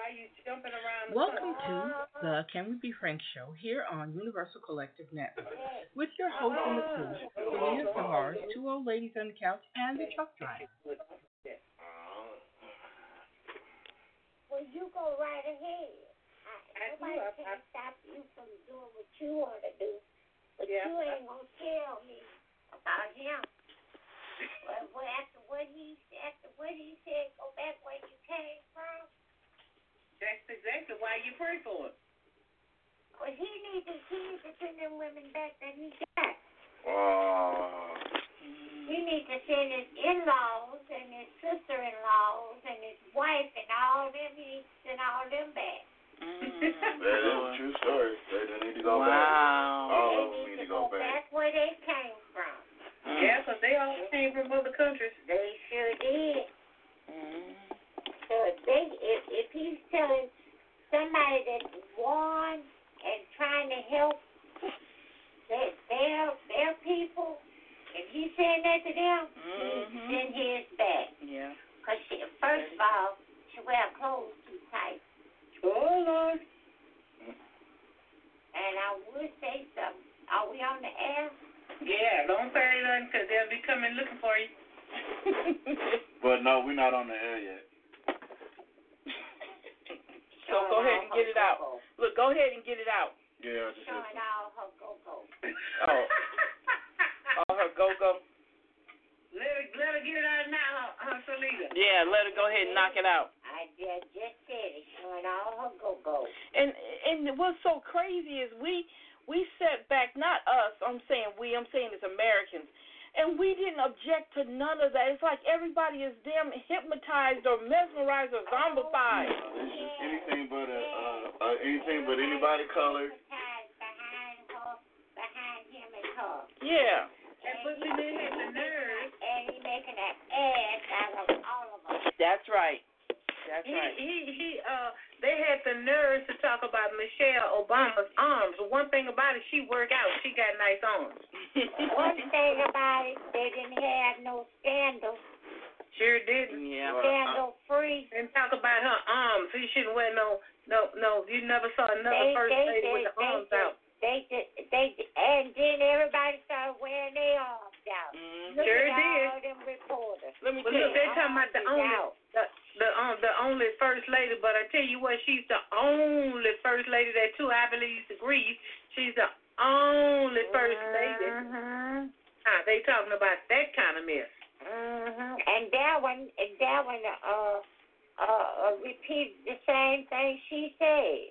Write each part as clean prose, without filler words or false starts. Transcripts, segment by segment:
Why you jumping around the Welcome sun? to the Can We Be Frank show here on Universal Collective Network with your host and the crew, Selena Tavares, two old ladies on the couch, and the truck driver. Well, you go right ahead. Nobody can stop you from doing what you want to do, but you ain't gonna tell me about him. Well, after what he said, go back where you came from. That's exactly why you pray for it. Well, he needs to send them women back that he got. He needs to send his in-laws and his sister-in-laws and his wife and all them. He needs to send all them back. That is a true story. They need to go back. They need to go back where they came from. Yeah, because they all came from other countries. They sure did. So if he's telling somebody that's won and trying to help their people, if he's saying that to them, send his back. Yeah. Because first of all, she wear clothes too tight. Oh, Lord. And I would say something. Are we on the air? Yeah, don't say nothing because they'll be coming looking for you. But no, we're not on the air yet. So go ahead and get it out. Look, go ahead and get it out. Yeah, showing all her go-go. All her go-go. Let her get it out now, her Selena. Yeah, let her go ahead and knock it out. I just said it, showing all her go-go. And what's so crazy is we sat back, not us, I'm saying as Americans, and we didn't object to none of that. It's like everybody is damn hypnotized or mesmerized or zombified. It's just anything but anybody colored. Behind him and her. Yeah. But we didn't have the nerve. And he making an ass out of all of us. That's right. They had the nerve to talk about Michelle Obama's arms. One thing about it, she worked out. She got nice arms. One thing about it, they didn't have no scandal. Sure didn't. Yeah. Scandal free. And talk about her arms. She shouldn't wear no. You never saw another first lady with the arms out. And then everybody started wearing their arms out. Look Sure at did. all them reporters. Let me tell you. They're talking about the only first lady, but I tell you what, she's the only first lady that two Ivy Leagues agrees. She's the only first lady. They talking about that kind of mess. And that one repeated the same thing she said.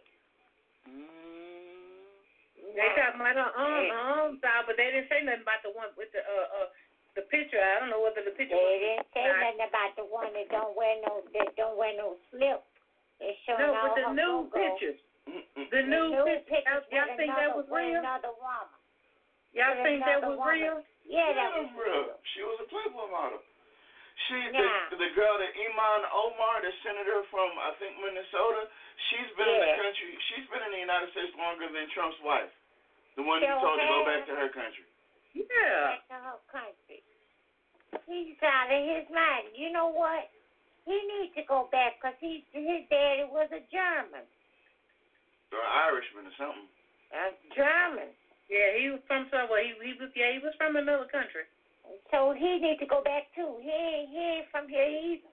They talking about her arms out, but they didn't say nothing about the one with the picture. I don't know whether the picture. They didn't say nothing about the one that don't wear no slip. It's showing no, all but the her new go-go. pictures. The new pictures. Y'all think that was real? Another woman. Y'all think that was real? Yeah, that was real. She was a Playboy model. Yeah. The girl that Iman Omar, the senator from I think Minnesota, she's been in the country. She's been in the United States longer than Trump's wife. The one who told to go back to her country. Yeah. Back to her country. He's out of his mind. You know what? He needs to go back because his daddy was a German. Or Irishman or something. A German. Yeah, he was from somewhere. He was from another country. So he needs to go back too. He ain't from here either.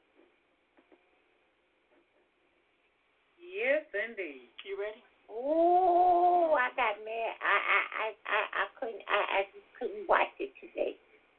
Yes, indeed. You ready? Oh, I got mad. I couldn't watch it today.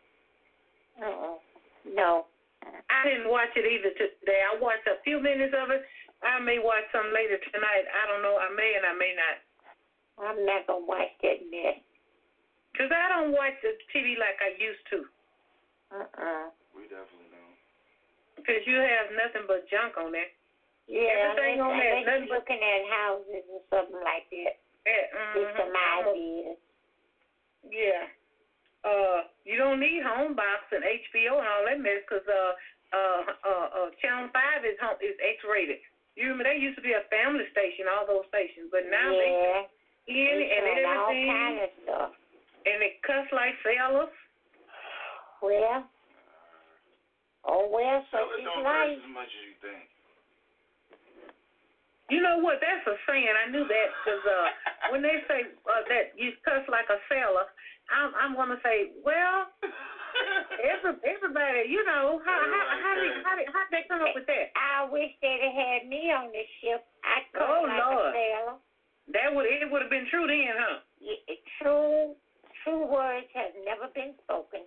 No. I didn't watch it either today. I watched a few minutes of it. I may watch some later tonight. I don't know. I may and I may not. I'm not gonna watch that mess. Because I don't watch the TV like I used to. We definitely don't. Because you have nothing but junk on there. Yeah, everything on there. Unless you're looking at houses or something like that. Get some ideas. Yeah. You don't need Homebox and HBO and all that mess because Channel 5 is X-rated. You remember, they used to be a family station, all those stations, but now they and everything. All kind of stuff. And they cuss like fellas. Well. Oh, well, such is life. As much as you think. You know what? That's a saying. I knew that because when they say that you cuss like a sailor, I'm gonna say, well, everybody, you know, how they come up with that? I wish they'd have had me on the ship. I cuss like a sailor. It would have been true then, huh? Yeah, true words have never been spoken.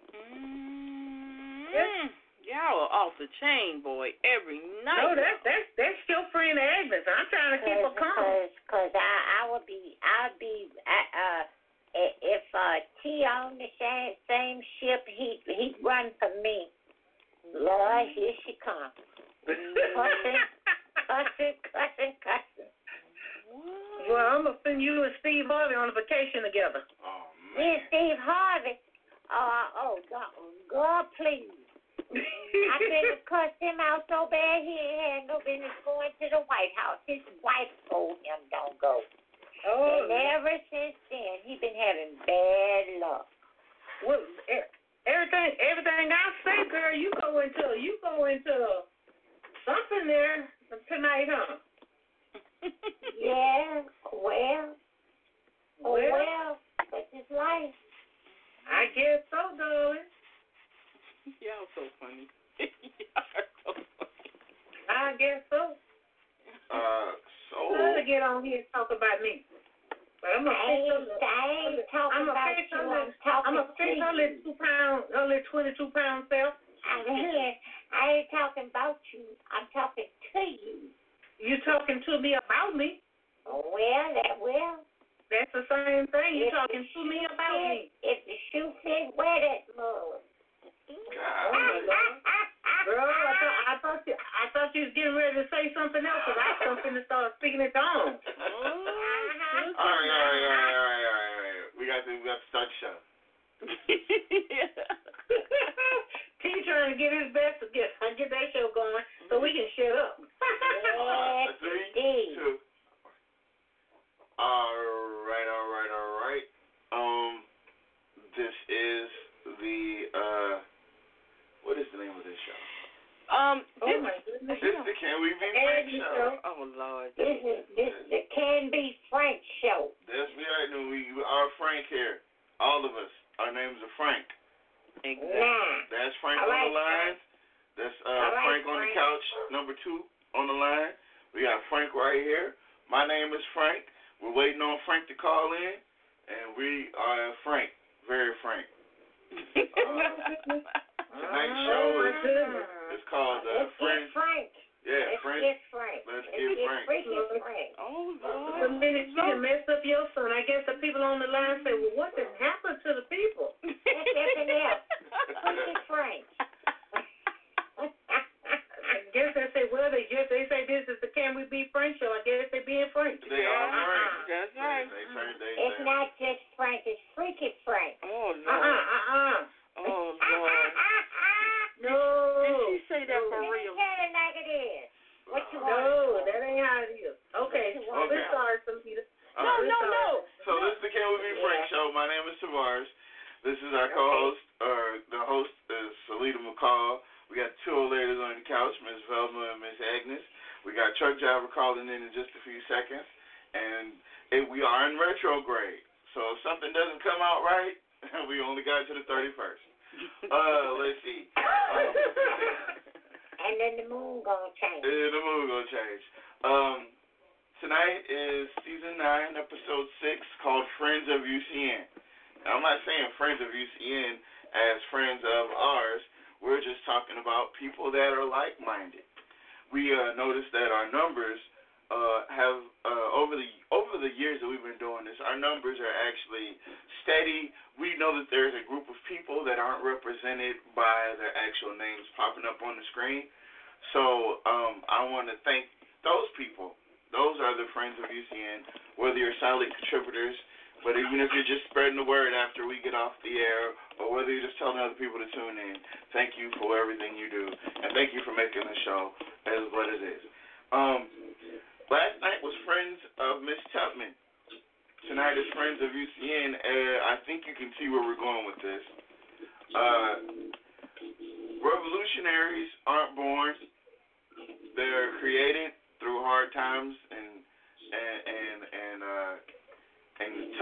Y'all are off the chain, boy, every night. No, that's your friend Agnes. I'm trying to keep her calm. Cause I'd be if T on the same ship, he'd run for me. Lord, here she comes. Cussing. Well, I'm going to send you and Steve Harvey on a vacation together. Oh, man. Me and Steve Harvey. God, please. I been cussed him out so bad he ain't had no business going to the White House. His wife told him don't go. Oh, and ever since then, he been having bad luck. Well, everything I say, girl, you go into something there tonight, huh? Yeah, well, that's his life. I guess so, darling. Y'all so funny. Y'all so funny. I guess so. So. I'm gonna get on here and talk about me. But I'm gonna I ain't talking about you. I'm gonna fix her little 22-pound self. I ain't talking about you. I'm talking to you. You talking to me about me? Well. That's the same thing. You talking to me about me. If the shoe fit, wear that mug. Girl, I thought you was getting ready to say something else, because I was going to start speaking in tongues. All right. We got to start the show. T trying to get his best to get that show going so we can shut up. 3, 2. All right. This is the what is the name of this show? Oh my goodness. This is the Can We Be Frank show. Oh Lord. This is the Can Be Frank show. That's right. No, we are Frank here. All of us. Our names are Frank. Exactly. Nah. That's Frank on the line. That's Frank on the couch, number 2 on the line. We got Frank right here. My name is Frank. We're waiting on Frank to call in, and we are Frank. Very Frank. Tonight's show is called Friends. Frank. Yeah, Let's get Frank. Let's get Frank. Freaking Frank. Oh Lord. The minute you messed up your son, I guess the people on the line say, well, what did happen to the people? That's F&F. Freaking Frank. I guess they say, well, they say this is the Can We Be Frank show. I guess they being Frank. They are Frank. That's right. It's not just Frank, it's Freaking Frank. Oh Lord. Oh Lord. No. Did she say that for real? Tell it like it is. What you want? No, that ain't how it is. Okay. We're sorry, Samita. No. So this is the Can We Be Frank show. My name is Tavares. This is our co-host, the host is Salita McCall. We got 2 old ladies on the couch, Miss Velma and Miss Agnes. We got truck driver calling in just a few seconds. And we are in retrograde. So if something doesn't come out right, we only got to the 31st. Let's see. And then the moon gonna change. Tonight is season 9, episode 6, called Friends of UCN. Now, I'm not saying Friends of UCN as friends of ours. We're just talking about people that are like-minded. We noticed that our numbers have over the years that we've been doing this, our numbers are actually steady. We know that there's a group of people that aren't represented by their actual names popping up on the screen. So I want to thank those people. Those are the friends of UCN, whether you're silent contributors, but even if you're just spreading the word after we get off the air, or whether you're just telling other people to tune in, thank you for everything you do, and thank you for making the show as what it is. Last night was Friends of Miss Tubman. Tonight is Friends of UCN. I think you can see where we're going with this. Revolutionaries aren't born. They're created through hard times and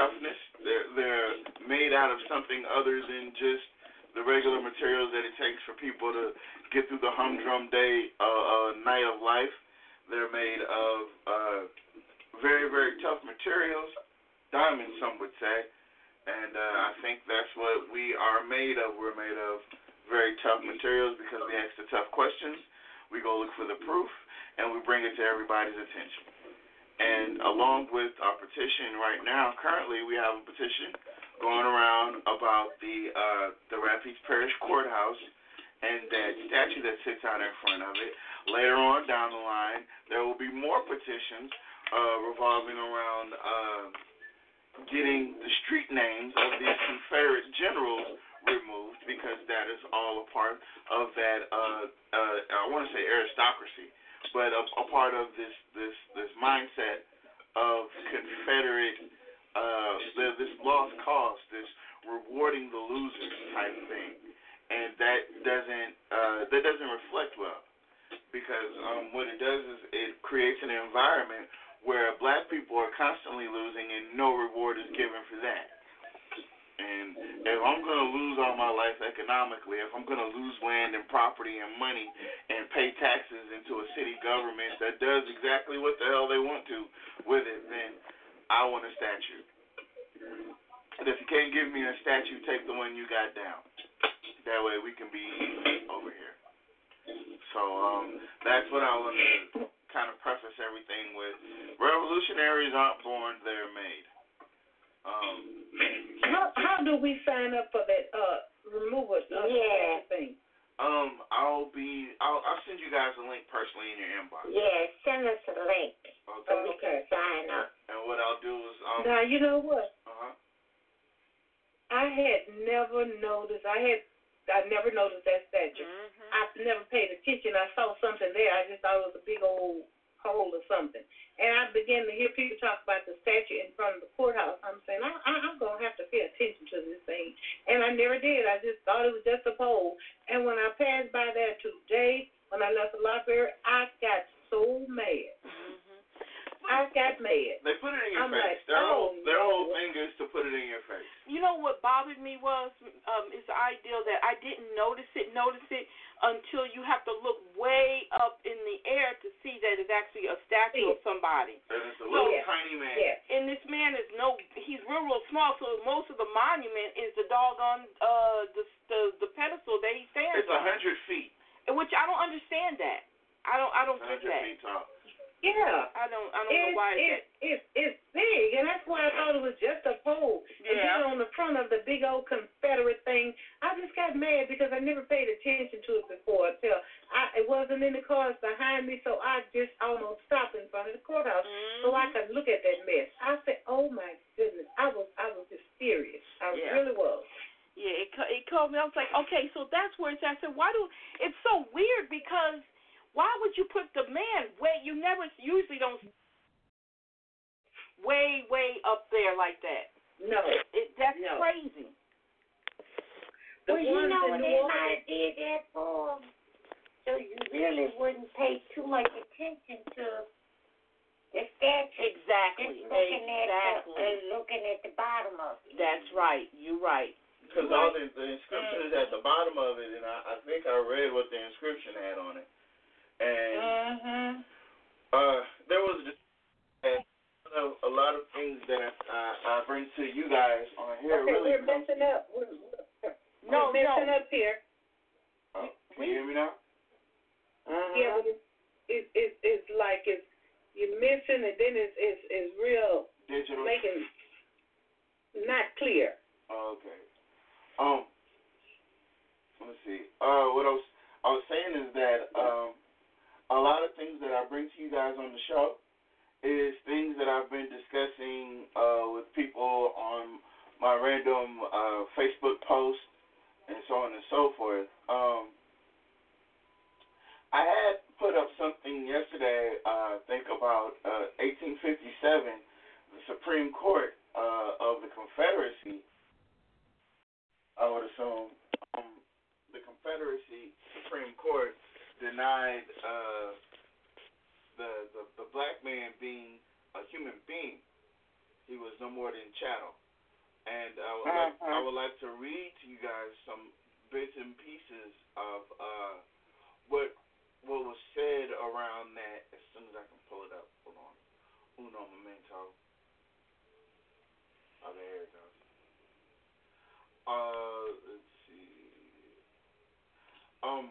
toughness. They're made out of something other than just the regular materials that it takes for people to get through the humdrum night of life. They're made of very, very tough materials, diamonds, some would say. And I think that's what we are made of. We're made of very tough materials because we ask the tough questions. We go look for the proof, and we bring it to everybody's attention. And along with our petition right now, currently we have a petition going around about the Rapides Parish Courthouse and that statue that sits out in front of it. Later on down the line, there will be more petitions revolving around getting the street names of these Confederate generals removed, because that is all a part of that I want to say aristocracy, but a part of this mindset of Confederate this lost cause, this rewarding the losers type thing, and that doesn't reflect well, because what it does is it creates an environment where black people are constantly losing and no reward is given for that. And if I'm going to lose all my life economically, if I'm going to lose land and property and money and pay taxes into a city government that does exactly what the hell they want to with it, then I want a statue. And if you can't give me a statue, take the one you got down. That way we can be easy over here. So that's what I want to kind of preface everything with. Revolutionaries aren't born, they're made. How do we sign up for that removal thing? I'll send you guys a link personally in your inbox. Yeah, send us a link so we can sign up. And what I'll do is now you know what? I had never noticed. I never noticed that statue. Mm-hmm. I never paid attention. I saw something there. I just thought it was a big old hole or something. And I began to hear people talk about the statue in front of the courthouse. I'm saying, I'm going to have to pay attention to this thing. And I never did. I just thought it was just a pole. And when I passed by there today, when I left the library, I got so mad. Mm-hmm. I got mad. They put it in your face. Like, their whole thing is to put it in your face. You know what bothered me was is the idea that I didn't notice it until you have to look way up in the air to see that it's actually a statue of somebody. And it's a little tiny man. Yeah. And this man is he's real small, so most of the monument is the doggone the pedestal that he stands on. It's 100 feet. Which I don't understand that. I don't get that. 100 feet tall. Yeah. I don't know why it's big, and that's why I thought it was just a pole. Yeah. And then on the front of the big old Confederate thing, I just got mad because I never paid attention to it before until it wasn't in the cars behind me, so I just almost stopped in front of the courthouse so I could look at that mess. I said, "Oh my goodness!" I was just furious. I really was. Yeah, it called me. I was like, okay, so that's where it's at. I said, it's so weird because. Why would you put the man you never usually don't way up there like that? No. That's crazy. Well, you know, they might have did that for so you really wouldn't pay too much attention to the statue. Exactly. Just looking at the bottom of it. That's right. You're right. Because all the inscription is at the bottom of it, and I think I read what the inscription had on it. And there was a lot of things that I bring to you guys on here. Okay, really we're messing up. We're messing up here. Oh, can you hear me now? Yeah, but it's like you're missing, and then it's real digital, making not clear. Okay. Let's see. What I was saying is that a lot of things that I bring to you guys on the show is things that I've been discussing with people on my random Facebook posts and so on and so forth. I had put up something yesterday, I think about 1857, the Supreme Court of the Confederacy, I would assume, the Confederacy Supreme Court denied the black man being a human being. he was no more than chattel. And I would like to read to you guys some bits and pieces of what was said around that as soon as I can pull it up. Hold on. Uno momento. Oh, there it goes. Let's see.